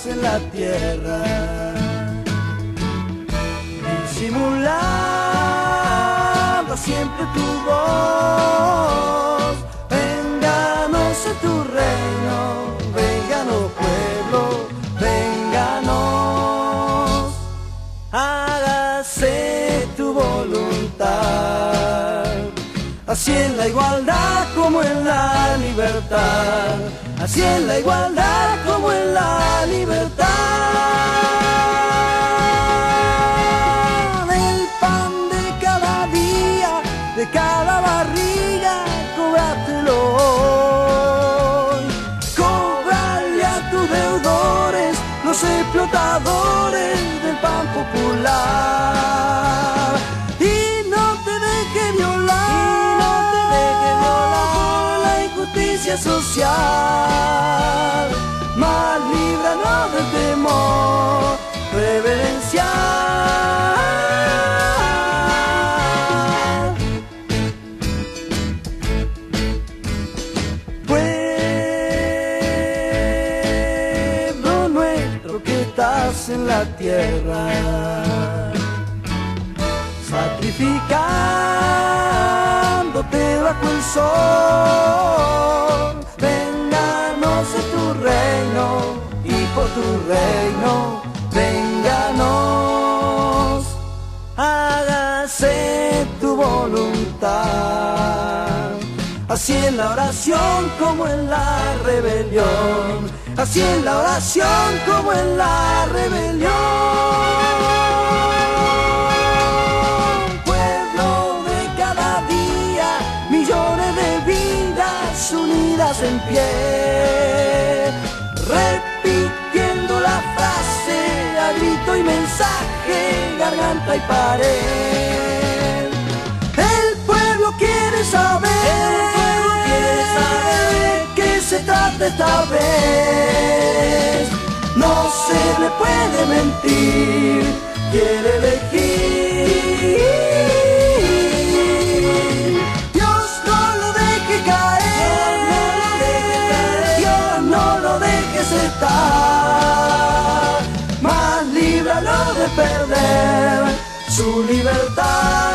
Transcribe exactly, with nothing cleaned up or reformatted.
en la tierra, disimulando siempre tu voz. Vénganos en tu reino, vénganos pueblo, vénganos, hágase tu voluntad, así en la igualdad como en la libertad, así en la igualdad como en la libertad. El pan de cada día, de cada barriga, cóbratelo hoy. Cóbrale a tus deudores, los explotadores del pan popular. Y no te dejes violar, y no te dejes violar por la injusticia social. Mas líbranos del temor reverencial. Pueblo nuestro que estás en la tierra, sacrificándote bajo el sol. Vénganos en tu reino y por tu reino, vénganos, hágase tu voluntad, así en la oración como en la rebelión, así en la oración como en la rebelión. Unidas en pie, repitiendo la frase a grito y mensaje, garganta y pared. El pueblo quiere saber, el pueblo quiere saber qué se trata esta vez. No se le puede mentir, quiere elegir. Estar, más líbralo de perder su libertad.